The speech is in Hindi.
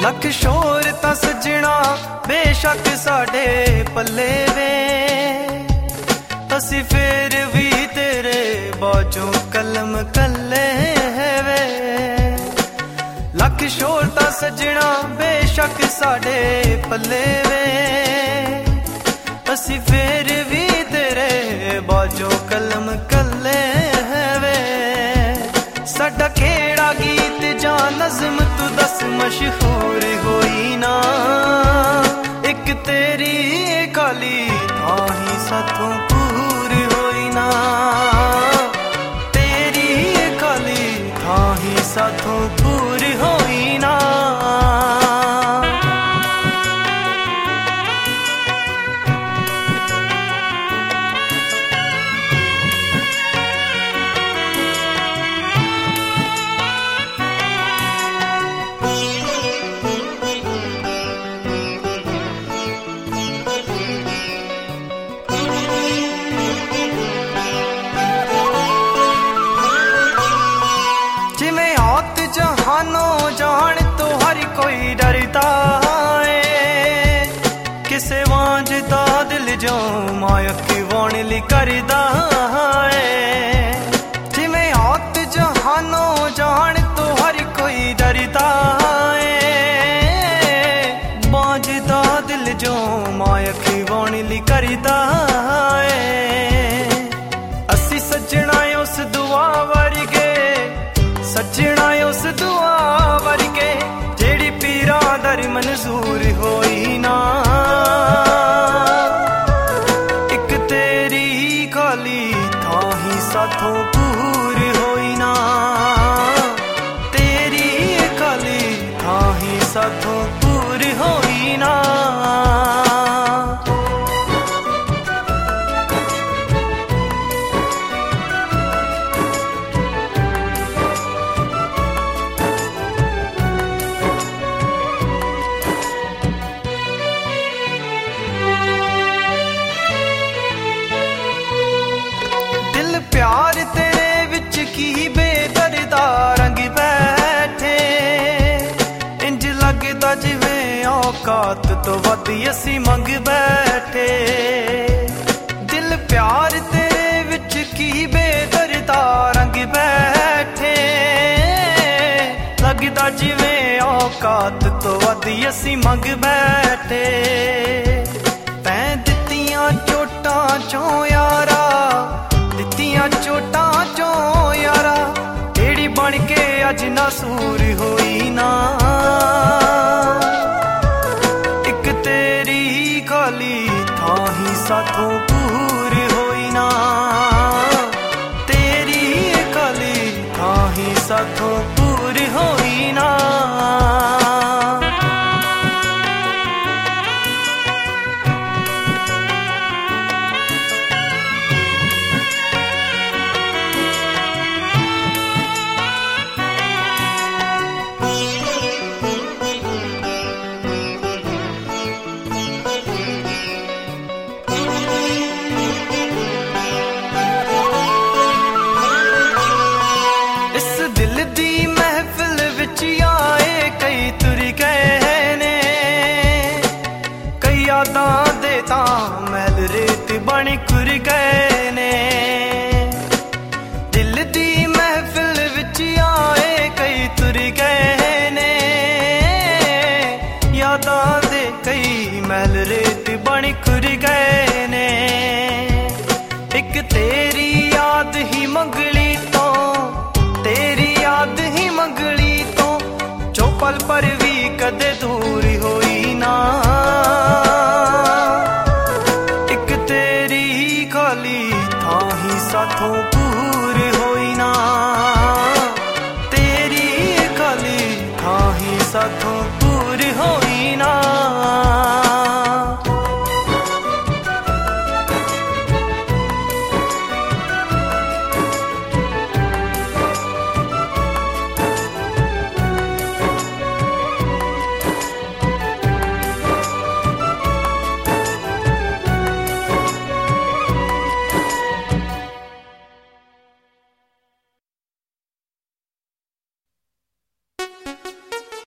लख शोर ता सजना बेशक साडे पल्ले वे, असी फिर भी तेरे बाजों कलम कल्ले वे। लख शोर ता सजना बेशक साडे पल्ले वे, असी फिर भी तेरे बाजों कलम कल्ले वे। साडा केड़ा गीत जा नज़म तू दस मशहूर होई ना, एक तेरी खाली थाही साथों पूर होई ना, तेरी खाली थाही साथों पूर होई ना। जान तो हर कोई डरता है, किसे वांझता दिल जो माया की वाणी करदा है। जिमें आत जहानो जान तो हर कोई डरता है, वांझता दिल जो माया की वाणी करदा है। असी सजना उस दुआ वर्गे, सजना उस दुआ वर्गे जेड़ी पीरा दर मंजूर होई ना, एक तेरी खाली थाही साथों पूर होई ना, तेरी खाली थाही साथों पूर होई ना। प्यार तेरे विच की बेदर्दा रंग बैठे, इंज लगदा जिवें औकात तो वध असी मंग बैठे। दिल प्यार तेरे विच की बेदर्दा रंग बैठे, लगदा जिवें औकात तो वध असी मंग बैठे। तैं दित्तियां चोटां चों यारा, दित्तियां चोटां चों यारा, जेड़ी बन के अज नासूर होई ना, एक तेरी खाली थाही साथों पूर होई ना, तेरी खाली थाही साथों पूर होई ना। महल रेत बन कुर गए ने, दिल दी महफिल विच आए कई तुर गए ने, यादां दे कई महल रेत बन कुर गए ने। एक तेरी याद ही मंगली तो, तेरी याद ही मंगली तो, जो पल पर भी कदे दूर होई ना, साथों पूर होई ना, तेरी खाली थाही साथों